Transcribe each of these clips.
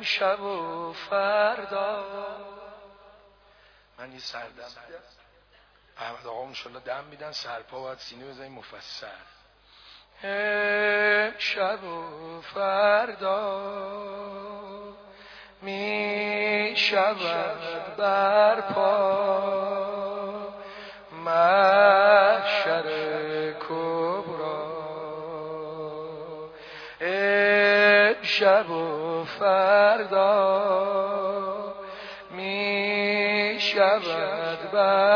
امشب و فردا. من یه سردم احمد آقا انشالله دم میدن، سرپا باید سینه بزنیم مفصل. امشب و فردا می شود برپا محشر کبرا. امشب و فردا می شود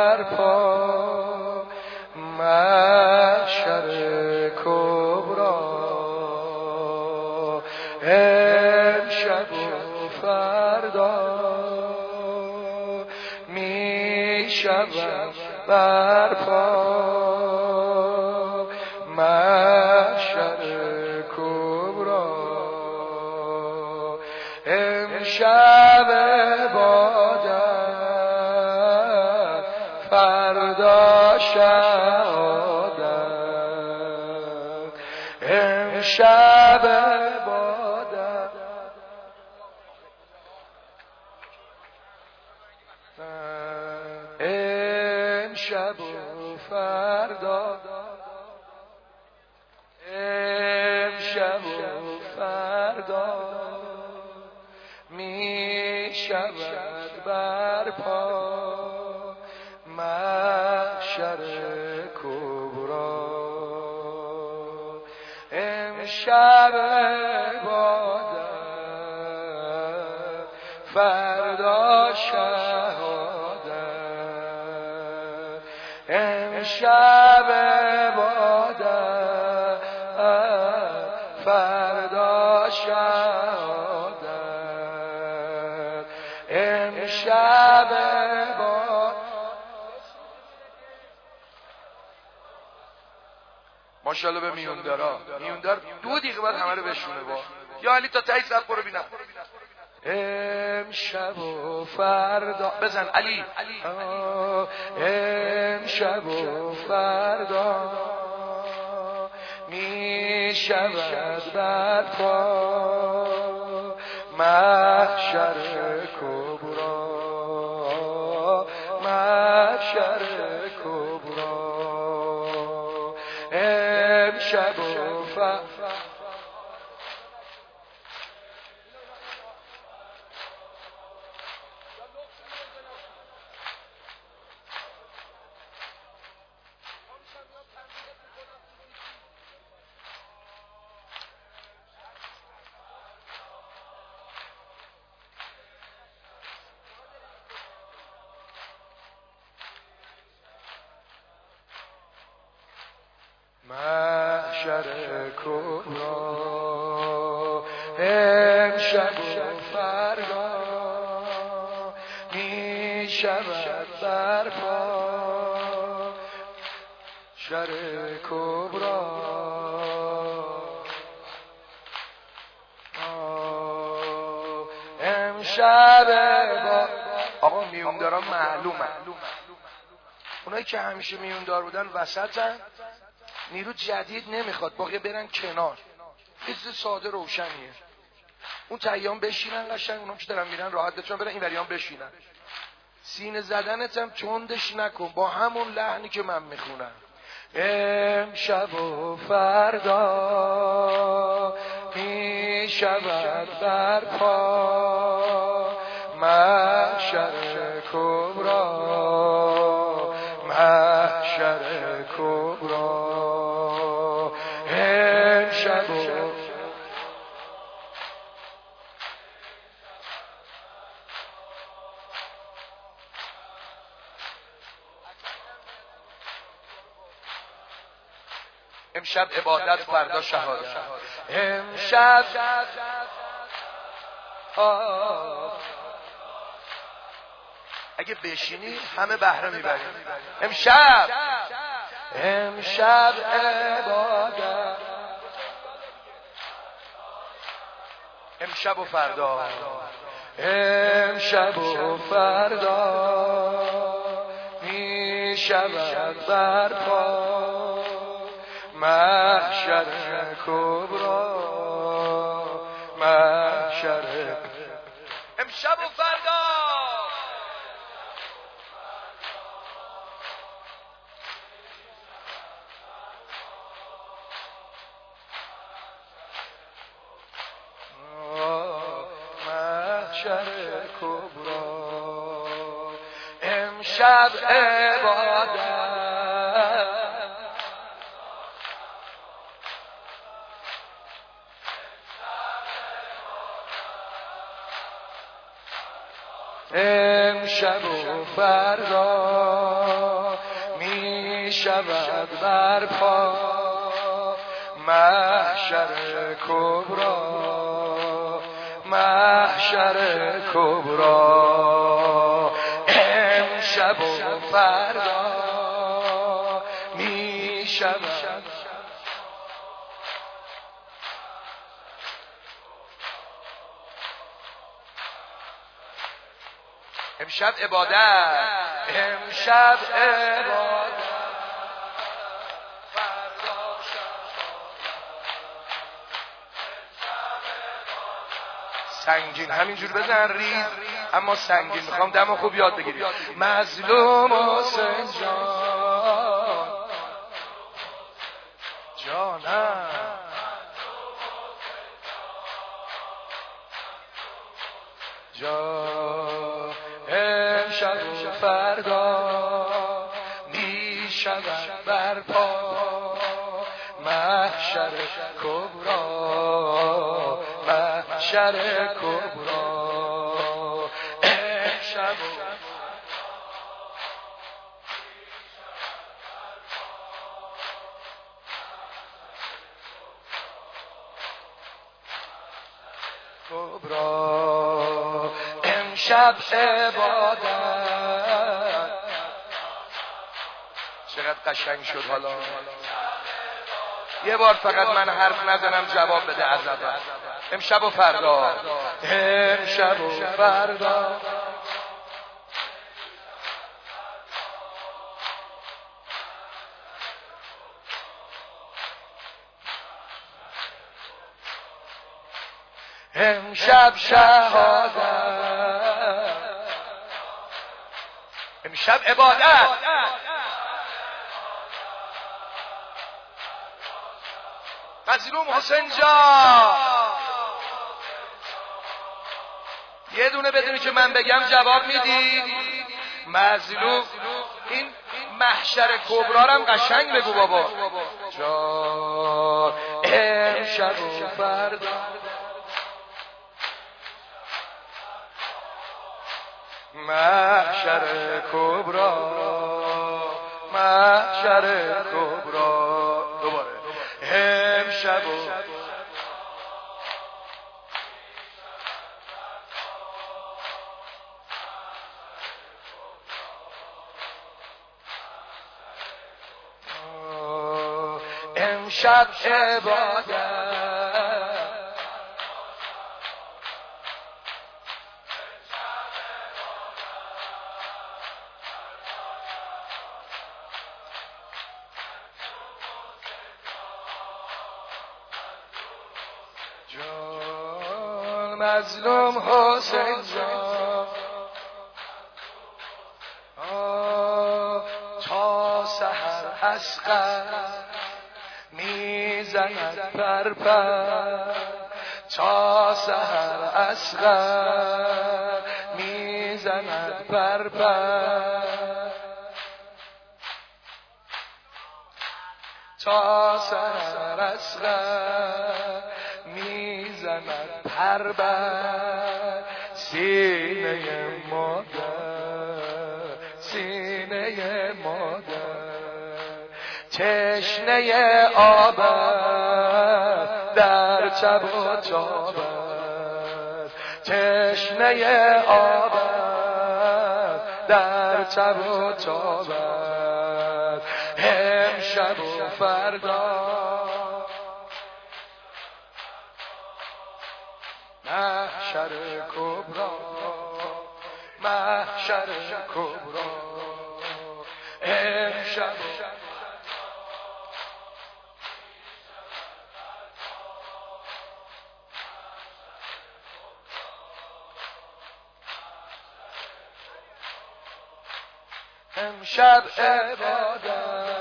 برپا محشر کبرا. امشب و فردا می شود برپا محشر کبرا. امشب عبادت فردا شهادت. امشب عبادت امشب و فردا. امشب و فردا می شود برپا محشر کبرا. امشب عبادت فردا شهادت. امشب عبادت فردا شهادت. امشب عبادت. ماشاءالله به میوندارا. میوندار 2 دقیقه بعد همه رو بشونه با یا علی تا تایی سب برو بینم. امشب و فردا بزن علی. امشب و فردا می شود برپا محشر کبرا محشر کبرا. امشب و فردا محشر کبرا. امشب و فردا می شود برپا محشر کبرا. امشب آقا میوندارا معلومه، اونایی که همیشه میوندار بودن وسطن، نیرو جدید نمیخواد، باقی برن کنار. چیز ساده روشنیه. اون تایام بشینن قشنگ، اونام که دارن میرن راحت بچن برن، این وریام بشینن. سینه زدنت هم تندش نکن، با همون لحنی که من میخونم. امشب و فردا می شود برپا محشر کبرا محشر کبرا. امشب و امشب عبادت فردا شهادت. امشب اگه بشینی همه بهره میبریم. امشب عبادت امشب و فردا. امشب و فردا می شود برپا محشر کبرا محشر امشب و فردا محشر کبرا امشب عبادت امشب و فردا می شود برپا محشر کبرا محشر کبرا امشب و فردا می شود امشب عبادت امشب عبادت فردا سنگین همینجور بزن ریز اما سنگین میخوام دمو خوب یاد بگیری مظلوم حسین جان جانم جان امشب و فردا می شود برپا محشر کبرا محشر کبرا امشب کبرا امشب عبادت چقدر قشنگ شد حالا یه بار فقط من حرف نزنم جواب بده از اول امشب و فردا امشب و فردا امشب شهادت امشب عبادت مظلوم حسین جان یه دونه بدونی که من بگم جواب میدی مظلوم این محشر کبرارم قشنگ بگو بابا جان امشب و فردا محشر کبرا محشر کبرا دوباره امشب و امشب عبادت جان مظلوم حسین جان تا سحر اسقر میزند پرپر تا سحر اسقر میزند پرپر تا سحر اسقر میزند پر بر سینه مادر سینه مادر تشنه آب در چب و چابر تشنه آب در چب و چابر امشب و فردا محشر کبرا محشر کبرا امشب امشب عبادت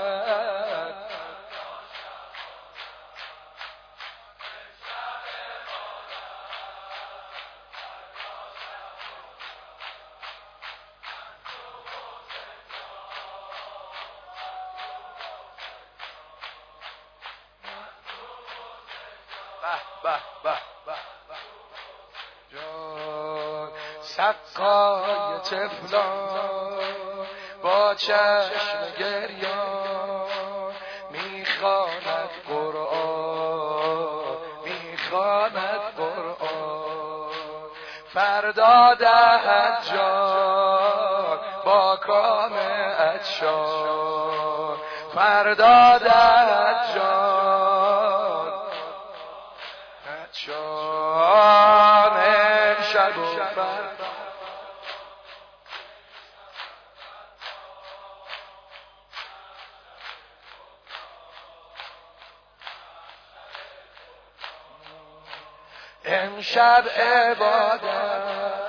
سقای طفلان با چشم گریان میخواند قرآن، میخواند قرآن. فردا دهد جان با کام عطشان، فردا دهد جان عطشان. امشب و فردا امشب عبادت